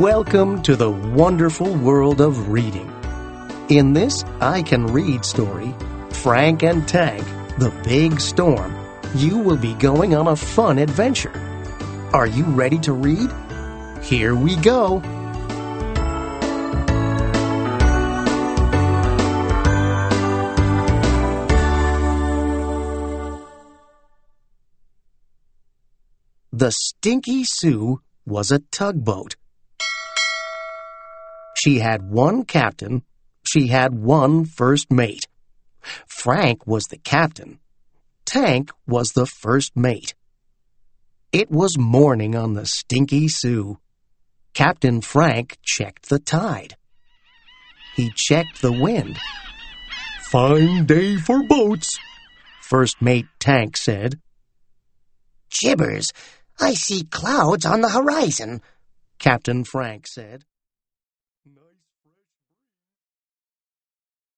Welcome to the wonderful world of reading. In this I Can Read story, Frank and Tank, the Big Storm, you will be going on a fun adventure. Are you ready to read? Here we go! The Stinky Sue was a tugboat. She had one captain. She had one first mate. Frank was the captain. Tank was the first mate. It was morning on the Stinky Sue. Captain Frank checked the tide. He checked the wind. "Fine day for boats," First Mate Tank said. "Jibbers, I see clouds on the horizon," Captain Frank said.